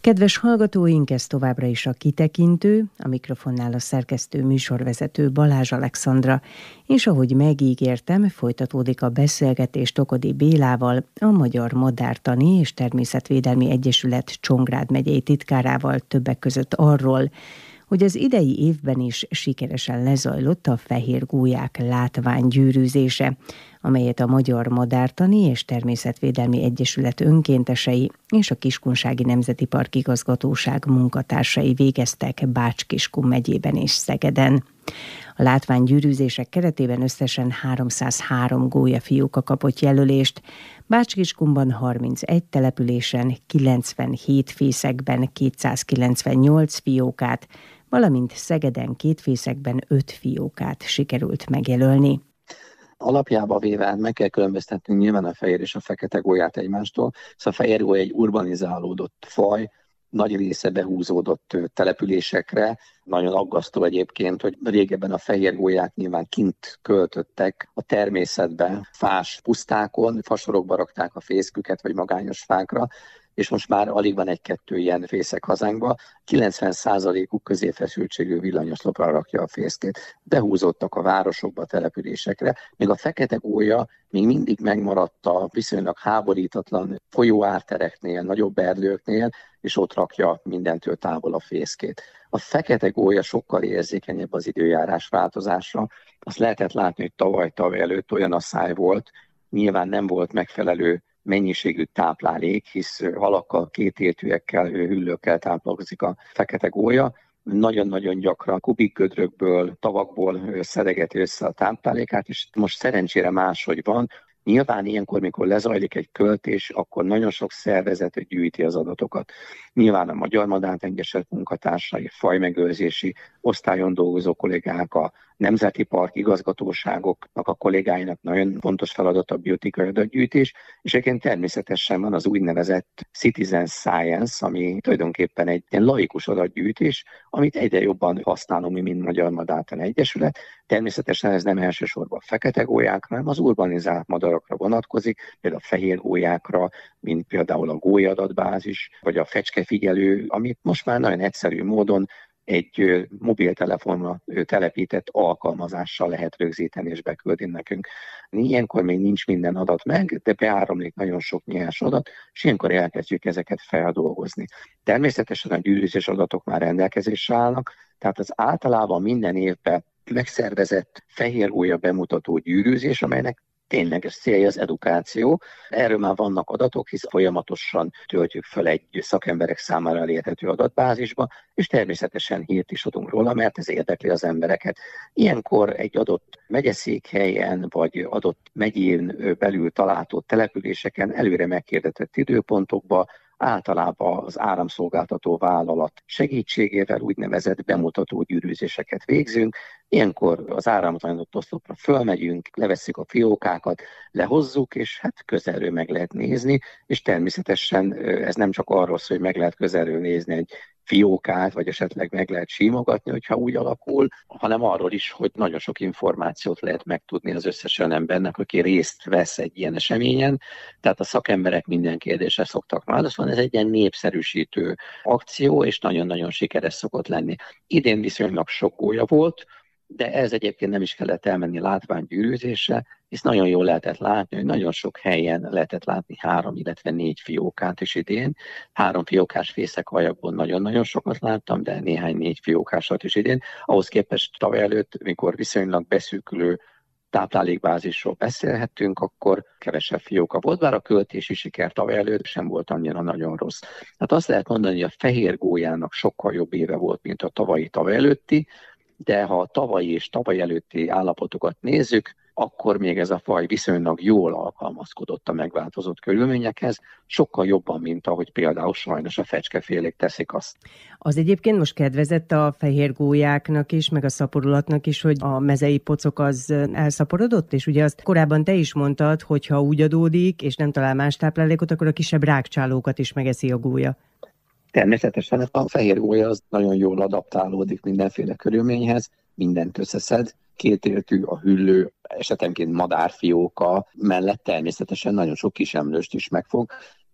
Kedves hallgatóink, ez továbbra is a Kitekintő, a mikrofonnál a szerkesztő műsorvezető Balázs Alexandra, és ahogy megígértem, folytatódik a beszélgetés Tokodi Bélával, a Magyar Madártani és Természetvédelmi Egyesület Csongrád megyei titkárával, többek között arról, hogy az idei évben is sikeresen lezajlott a fehérgólyák látványgyűrűzése, amelyet a Magyar Madártani és Természetvédelmi Egyesület önkéntesei és a Kiskunsági Nemzeti Park Igazgatóság munkatársai végeztek Bács-Kiskun megyében és Szegeden. A látványgyűrűzések keretében összesen háromszázhárom gólyafióka kapott jelölést, Bács-Kiskunban harmincegy településen, kilencvenhét fészekben kétszázkilencvennyolc fiókát, valamint Szegeden két fészekben öt fiókát sikerült megjelölni. Alapjába véve meg kell különböztetnünk nyilván a fehér és a fekete gólyát egymástól. Szóval a fehér gólya egy urbanizálódott faj, nagy része behúzódott településekre. Nagyon aggasztó egyébként, hogy régebben a fehér gólyák nyilván kint költöttek a természetben, fás pusztákon, fasorokba rakták a fészküket vagy magányos fákra, és most már alig van egy-kettő ilyen fészek hazánkban. kilencven százalékuk középfeszültségű villanyoszlopra rakja a fészkét. Behúzódtak a városokba, a településekre. Még a fekete gólya még mindig megmaradt a viszonylag háborítatlan folyóártereknél, nagyobb erdőknél, és ott rakja mindentől távol a fészkét. A fekete gólya sokkal érzékenyebb az időjárás változásra. Azt lehetett látni, hogy tavaly tavaly előtt olyan asszály volt, nyilván nem volt megfelelő mennyiségű táplálék, hisz halakkal, kétéltűekkel, hüllőkkel táplálkozik a fekete gólya. Nagyon-nagyon gyakran kubikgödrökből, tavakból szedegeti össze a táplálékát, és most szerencsére máshogy van. Nyilván ilyenkor, mikor lezajlik egy költés, akkor nagyon sok szervezet gyűjti az adatokat. Nyilván a Magyar Madártani Egyesület munkatársai, fajmegőrzési osztályon dolgozó kollégák, a Nemzeti Park igazgatóságoknak a kollégáinak nagyon fontos feladat a biotikai adatgyűjtés, és egyébként természetesen van az úgynevezett citizen science, ami tulajdonképpen egy ilyen laikus adatgyűjtés, amit egyre jobban használunk mi, mint Magyar Madártani Egyesület. Természetesen ez nem elsősorban a fekete gólyákra, hanem az urbanizált madarakra vonatkozik, például a fehér gólyákra, mint például a gólyadatbázis, vagy a fecskefigyelő, amit most már nagyon egyszerű módon egy mobiltelefonra telepített alkalmazással lehet rögzíteni és beküldni nekünk. Ilyenkor még nincs minden adat meg, de beáramlik nagyon sok nyers adat, és ilyenkor elkezdjük ezeket feldolgozni. Természetesen a gyűrűzés adatok már rendelkezésre állnak, tehát az általában minden évben megszervezett fehérgólya bemutató gyűrűzés, amelynek tényleges célja az edukáció. Erről már vannak adatok, hisz folyamatosan töltjük fel egy szakemberek számára elérhető adatbázisba, és természetesen hírt is adunk róla, mert ez érdekli az embereket. Ilyenkor egy adott megyeszékhelyen, vagy adott megyén belül található településeken előre meghirdetett időpontokba általában az áramszolgáltató vállalat segítségével úgynevezett bemutató gyűrűzéseket végzünk. Ilyenkor az áramtalanított oszlopra fölmegyünk, levesszük a fiókákat, lehozzuk, és hát közelről meg lehet nézni, és természetesen ez nem csak arról szól, hogy meg lehet közelről nézni egy fiókát, vagy esetleg meg lehet símogatni, hogyha úgy alakul, hanem arról is, hogy nagyon sok információt lehet megtudni az összes olyan embernek, aki részt vesz egy ilyen eseményen. Tehát a szakemberek minden kérdésre szoktak válaszolni. Ez egy ilyen népszerűsítő akció, és nagyon-nagyon sikeres szokott lenni. Idén viszonylag sok gólya volt, de ez egyébként nem is kellett elmenni látványgyűrűzésre, hisz nagyon jól lehetett látni, hogy nagyon sok helyen lehetett látni három, illetve négy fiókát is idén. Három fiókás fészekhajakból nagyon-nagyon sokat láttam, de néhány négy fiókásat is idén. Ahhoz képest tavaly előtt, mikor viszonylag beszűkülő táplálékbázisról beszélhettünk, akkor kevesebb fióka volt, bár a költési siker tavaly előtt sem volt annyira nagyon rossz. Hát azt lehet mondani, hogy a fehér gólyának sokkal jobb éve volt, mint a tavalyi tavaly előtti, de ha a tavalyi és tavaly előtti állapotokat nézzük, akkor még ez a faj viszonylag jól alkalmazkodott a megváltozott körülményekhez, sokkal jobban, mint ahogy például sajnos a fecskefélék teszik azt. Az egyébként most kedvezett a fehérgólyáknak is, meg a szaporulatnak is, hogy a mezei pocok az elszaporodott, és ugye azt korábban te is mondtad, hogy ha úgy adódik, és nem talál más táplálékot, akkor a kisebb rágcsálókat is megeszi a gólya. Természetesen a fehérgólya az nagyon jól adaptálódik mindenféle körülményhez, mindent összeszed, kétéltű a hüllő, esetenként madárfióka mellett természetesen nagyon sok kisemlőst is megfog.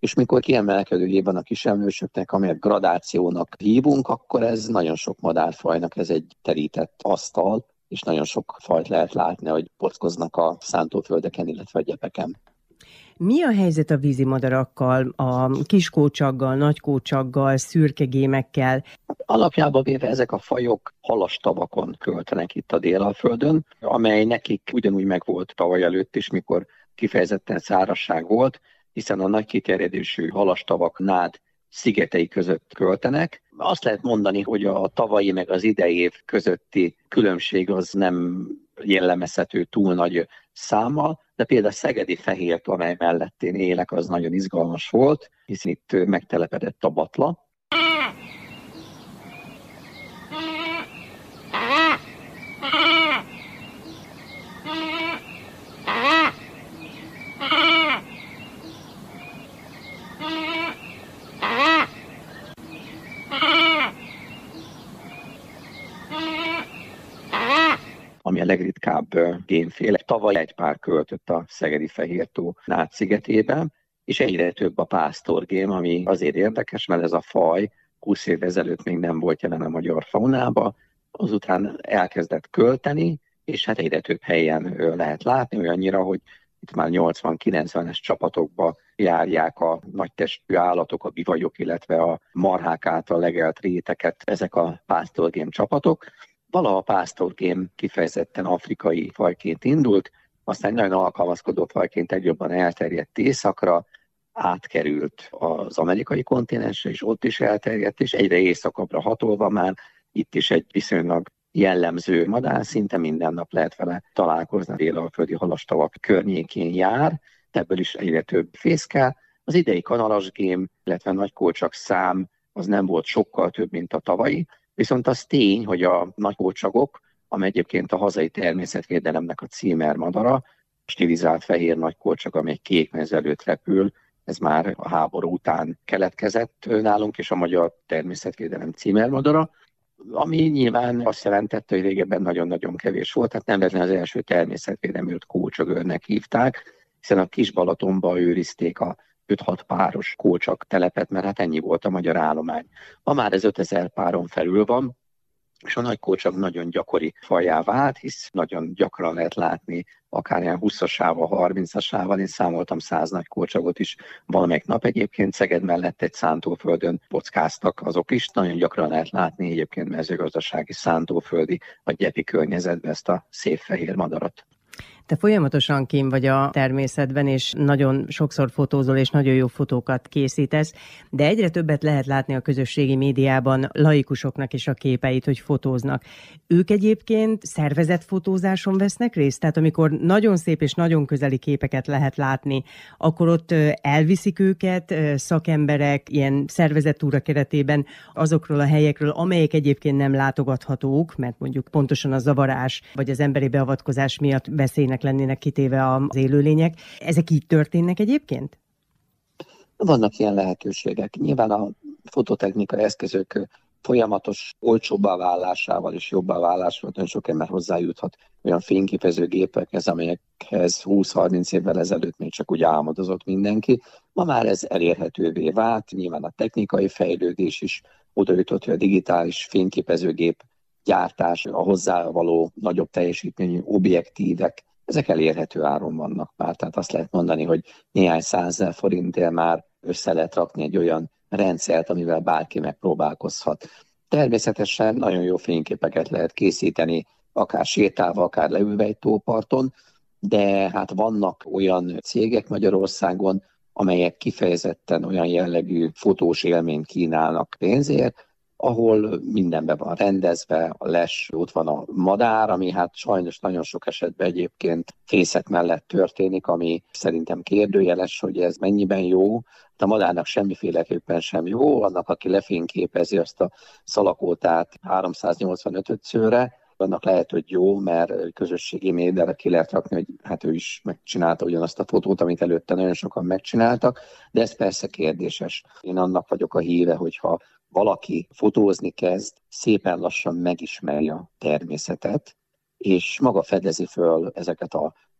és mikor kiemelkedő év van a kisemlősöknek, amelyet gradációnak hívunk, akkor ez nagyon sok madárfajnak ez egy terített asztal, és nagyon sok fajt lehet látni, hogy pockoznak a szántóföldeken, illetve a gyepeken. Mi a helyzet a vízimadarakkal, a kiskócsaggal, nagykócsaggal, szürkegémekkel? Alapjában véve ezek a fajok halastavakon költenek itt a Délalföldön, amely nekik ugyanúgy megvolt tavaly előtt is, mikor kifejezetten szárazság volt, hiszen a nagy kiterjedésű halastavak nád szigetei között költenek. Azt lehet mondani, hogy a tavalyi meg az idei év közötti különbség az nem jellemezhető túl nagy számmal, de például a szegedi fehértó, amely mellett én élek, az nagyon izgalmas volt, hiszen itt megtelepedett a batla. Ami a legritkább gémféle. Tavaly egy pár költött a szegedi fehértó nád szigetében, és egyre több a pásztorgém, ami azért érdekes, mert ez a faj húsz évvel ezelőtt még nem volt jelen a magyar faunába, azután elkezdett költeni, és hát egyre több helyen lehet látni, olyannyira, hogy itt már nyolcvan-kilencvenes csapatokba járják a nagytestű állatok, a bivajok, illetve a marhák által legelt réteket ezek a pásztorgém csapatok. Valaha a pásztorgém kifejezetten afrikai fajként indult, aztán nagyon alkalmazkodó fajként egy jobban elterjedt északra, átkerült az amerikai kontinensre, és ott is elterjedt, és egyre északabbra hatolva már itt is egy viszonylag jellemző madár, szinte minden nap lehet vele találkozni, a délalföldi halastavak környékén jár, ebből is egyre több fészkel. Az idei kanalasgém, illetve nagykócsak szám az nem volt sokkal több, mint a tavalyi, viszont az tény, hogy a nagykócsagok, amely egyébként a hazai természetvédelemnek a címermadara, stilizált fehér nagykócsak, amely kék mez előtt repül, ez már a háború után keletkezett nálunk, és a magyar természetvédelem címermadara, ami nyilván azt jelentette, hogy régebben nagyon-nagyon kevés volt, tehát nem véletlenül az első természetvédelmi öt kócsagőrnek hívták, hiszen a Kis-Balatonban őrizték a öt-hat páros kócsak telepet, mert hát ennyi volt a magyar állomány. Ma már ez ötezer páron felül van, és a nagykócsak nagyon gyakori fajjá vált, hisz nagyon gyakran lehet látni, akár ilyen húszasával, harmincasával, én számoltam száz nagykócsakot is valamelyik nap egyébként, Szeged mellett egy szántóföldön kockáztak azok is, nagyon gyakran lehet látni egyébként mezőgazdasági szántóföldi vagy gyepi környezetben ezt a szép fehér madarat. Te folyamatosan kint vagy a természetben, és nagyon sokszor fotózol, és nagyon jó fotókat készítesz, de egyre többet lehet látni a közösségi médiában laikusoknak is a képeit, hogy fotóznak. Ők egyébként szervezett fotózáson vesznek részt? Tehát amikor nagyon szép és nagyon közeli képeket lehet látni, akkor ott elviszik őket szakemberek ilyen szervezett túra keretében azokról a helyekről, amelyek egyébként nem látogathatók, mert mondjuk pontosan a zavarás vagy az emberi beavatkozás miatt veszélynek lennének kitéve az élőlények. Ezek így történnek egyébként? Vannak ilyen lehetőségek. Nyilván a fototechnikai eszközök folyamatos olcsóbbá válásával és jobbá válásával nagyon sok ember hozzájuthat olyan fényképező gépekhez, amelyekhez húsz-harminc évvel ezelőtt még csak úgy álmodozott mindenki. Ma már ez elérhetővé vált, nyilván a technikai fejlődés is oda jutott, hogy a digitális fényképezőgép gyártás, a hozzávaló nagyobb teljesítményű objektívek, ezek elérhető áron vannak már. Tehát azt lehet mondani, hogy néhány százezer forintért már össze lehet rakni egy olyan rendszert, amivel bárki megpróbálkozhat. Természetesen nagyon jó fényképeket lehet készíteni, akár sétálva, akár leülve egy tóparton, de hát vannak olyan cégek Magyarországon, amelyek kifejezetten olyan jellegű fotós élményt kínálnak pénzért, ahol mindenben van rendezve, a les, ott van a madár, ami hát sajnos nagyon sok esetben egyébként fészek mellett történik, ami szerintem kérdőjeles, hogy ez mennyiben jó. A madárnak semmiféleképpen sem jó, annak, aki lefényképezi azt a szalakótát háromszáznyolcvanöt-szörre, annak lehet, hogy jó, mert közösségi médiára ki lehet rakni, hogy hát ő is megcsinálta ugyanazt a fotót, amit előtte nagyon sokan megcsináltak, de ez persze kérdéses. Én annak vagyok a híve, hogyha valaki fotózni kezd, szépen lassan megismeri a természetet, és maga fedezi föl ezeket a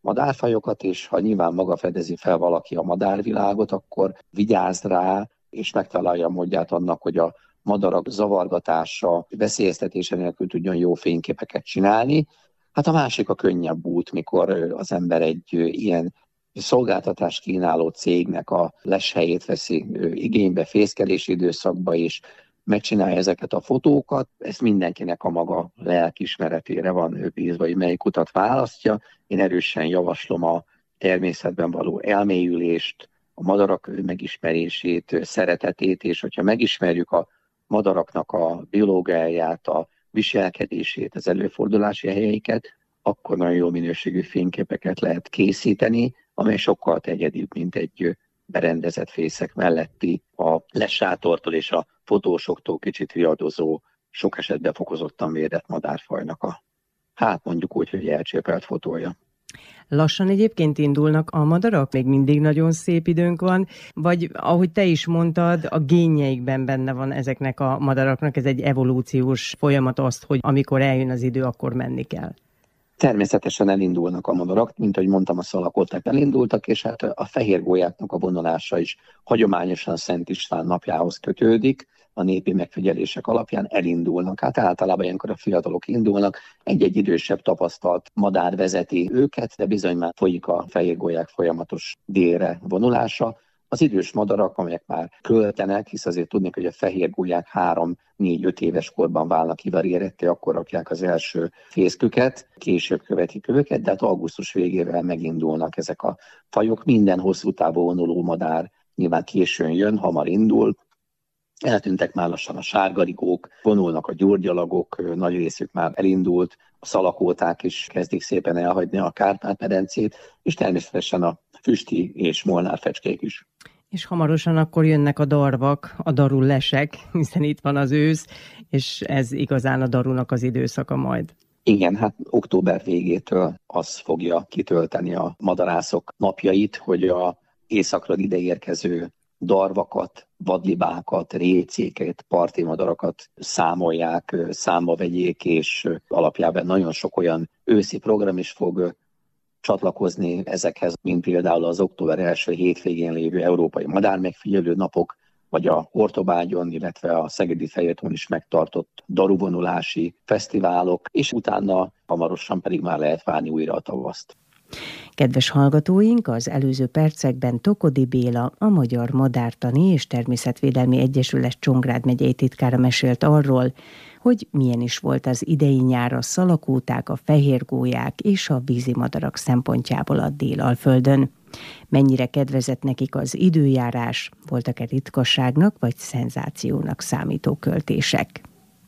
madárfajokat, és ha nyilván maga fedezi fel valaki a madárvilágot, akkor vigyázz rá, és megtalálja a módját annak, hogy a madarak zavargatása, veszélyeztetése nélkül tudjon jó fényképeket csinálni. Hát a másik a könnyebb út, mikor az ember egy ilyen szolgáltatást kínáló cégnek a leshelyét veszi igénybe fészkelési időszakba, és megcsinálja ezeket a fotókat. Ez mindenkinek a maga lelkiismeretére van bízva, hogy melyik utat választja. Én erősen javaslom a természetben való elmélyülést, a madarak megismerését, szeretetét, és hogyha megismerjük a madaraknak a biológiáját, a viselkedését, az előfordulási helyeiket, akkor nagyon jó minőségű fényképeket lehet készíteni, amely sokkal egyedibb, mint egy berendezett fészek melletti a lesátortól és a fotósoktól kicsit riadozó, sok esetben fokozottan védett madárfajnak a, hát mondjuk úgy, hogy elcsépelt fotója. Lassan egyébként indulnak a madarak? Még mindig nagyon szép időnk van, vagy ahogy te is mondtad, a génjeikben benne van ezeknek a madaraknak, ez egy evolúciós folyamat azt, hogy amikor eljön az idő, akkor menni kell. Természetesen elindulnak a madarak, mint ahogy mondtam, a szalakóták elindultak, és hát a fehérgólyáknak a vonulása is hagyományosan Szent István napjához kötődik, a népi megfigyelések alapján elindulnak. Hát általában ilyenkor a fiatalok indulnak, egy-egy idősebb tapasztalt madár vezeti őket, de bizony már folyik a fehérgólyák folyamatos délre vonulása. Az idős madarak, amelyek már költenek, hisz azért tudni, hogy a fehérgólyák három négy öt éves korban válnak kivarieretté, akkor rakják az első fészküket, később követik őket, de hát augusztus végével megindulnak ezek a fajok. Minden hosszú távú vonuló madár nyilván későn jön, hamar indul. Eltűntek már lassan a sárgarigók, vonulnak a gyurgyalagok, nagy részük már elindult, a szalakóták is kezdik szépen elhagyni a Kárpát-medencét, és természetesen a füsti és molnárfecskék is. És hamarosan akkor jönnek a darvak, a darullesek, hiszen itt van az ősz, és ez igazán a darunak az időszaka majd. Igen, hát október végétől az fogja kitölteni a madarászok napjait, hogy a északról ide érkező darvakat, vadlibákat, récéket, parti madarakat számolják, számba vegyék, és alapjában nagyon sok olyan őszi program is fog csatlakozni ezekhez, mint például az október első hétvégén lévő európai madármegfigyelő napok, vagy a Hortobágyon, illetve a Szegedi Fejeton is megtartott daruvonulási fesztiválok, és utána hamarosan pedig már lehet várni újra a tavaszt. Kedves hallgatóink, az előző percekben Tokodi Béla, a Magyar Madártani és Természetvédelmi Egyesület Csongrád megyei titkára mesélt arról, hogy milyen is volt az idei nyár a szalakóták, a fehérgólyák és a vízimadarak szempontjából a Délalföldön. Mennyire kedvezett nekik az időjárás, voltak-e ritkaságnak vagy szenzációnak számító költések?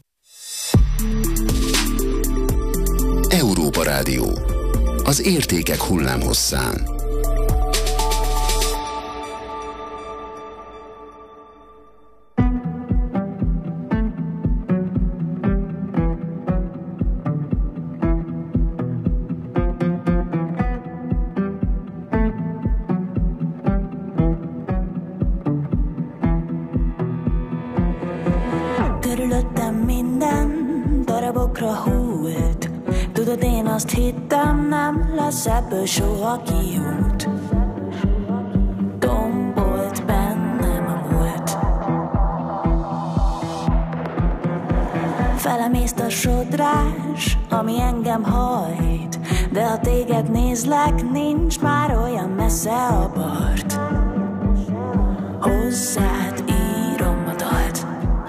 Európa Rádió. Az értékek hullámhosszán. Körülöttem minden darabokra hult. Tudod, én azt hittem, nem lesz ebből soha kiút. Tombolt bennem a múlt. Felemészt a sodrás, ami engem hajt, de ha téged nézlek, nincs már olyan messze a part. Hozzád írom a dalt.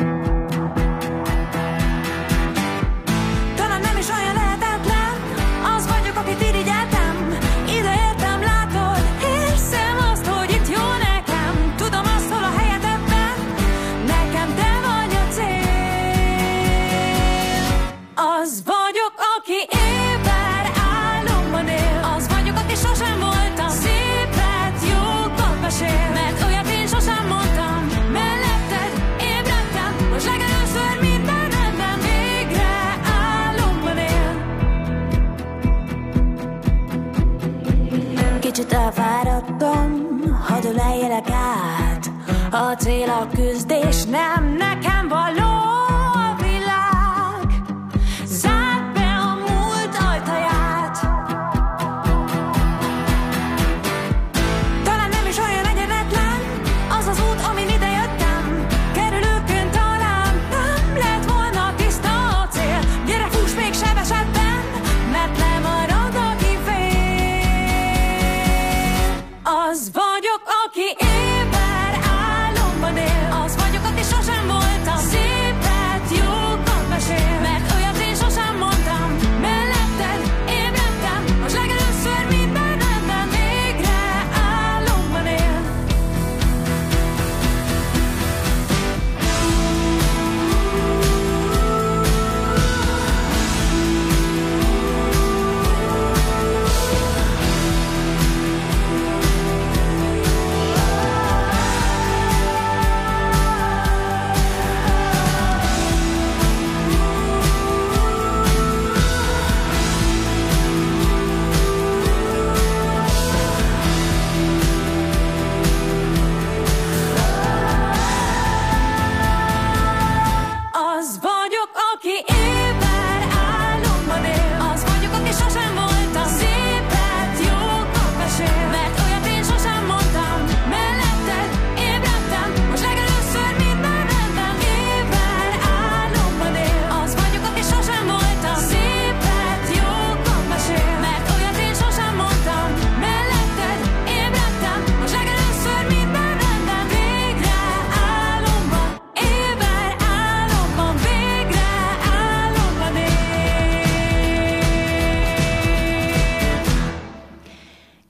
Kicsit elfáradtam, hadd öleljelek át. A cél a küzdés, nem nekem való a világ. Zárd be a múlt ajtaját.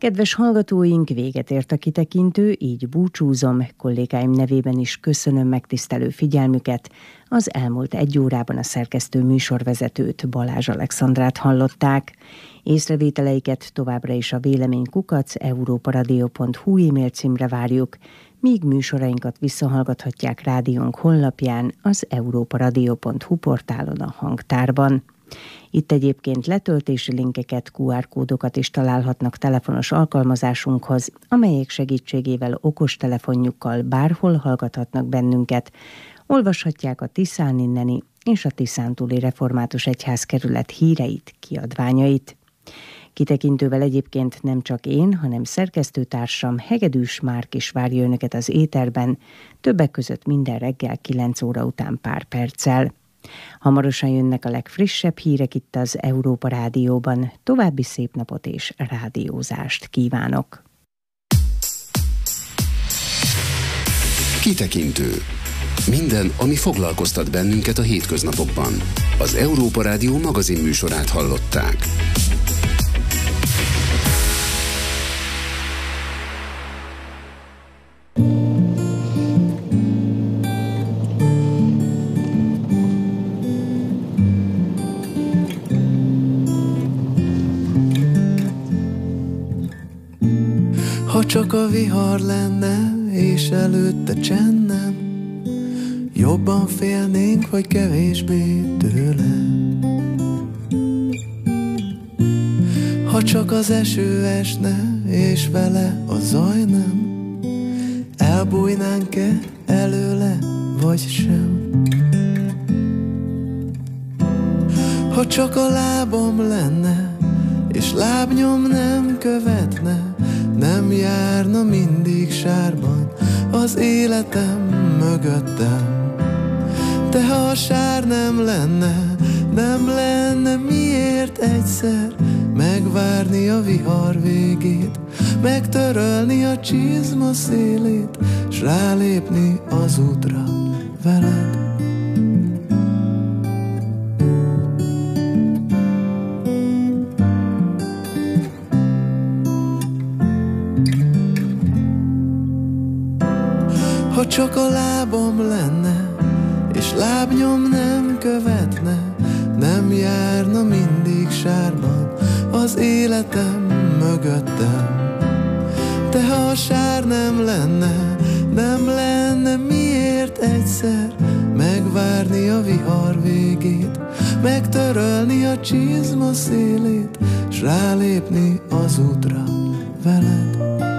Kedves hallgatóink, véget ért a kitekintő, így búcsúzom, kollégáim nevében is köszönöm megtisztelő figyelmüket. Az elmúlt egy órában a szerkesztő műsorvezetőt, Balázs Alexandrát hallották. Észrevételeiket továbbra is a véleménykukac európaradio pont hu e-mail címre várjuk, míg műsorainkat visszahallgathatják rádiónk honlapján, az európaradio pont hu portálon a hangtárban. Itt egyébként letöltési linkeket, kú er kódokat is találhatnak telefonos alkalmazásunkhoz, amelyek segítségével okostelefonjukkal bárhol hallgathatnak bennünket. Olvashatják a Tiszán inneni és a Tiszántúli Református Egyházkerület híreit, kiadványait. Kitekintővel egyébként nem csak én, hanem szerkesztőtársam Hegedűs Márk is várja önöket az éterben, többek között minden reggel kilenc óra után pár perccel. Hamarosan jönnek a legfrissebb hírek itt az Európa Rádióban. További szép napot és rádiózást kívánok! Kitekintő. Minden, ami foglalkoztat bennünket a hétköznapokban. Az Európa Rádió magazin műsorát hallották. Ha csak a vihar lenne, és előtte csend nem, jobban félnénk, vagy kevésbé tőle. Ha csak az eső esne, és vele a zaj nem, elbújnánk-e előle, vagy sem. Ha csak a lábam lenne, és lábnyom nem követne, nem járna mindig sárban az életem mögöttem. De ha a sár nem lenne, nem lenne miért egyszer megvárni a vihar végét, megtörölni a csizma szélét, s rálépni az útra veled. Ha csak a lábam lenne, és lábnyom nem követne, nem járna mindig sárban az életem mögöttem. De ha a sár nem lenne, nem lenne miért egyszer megvárni a vihar végét, megtörölni a csizma szélét, s rálépni az útra veled.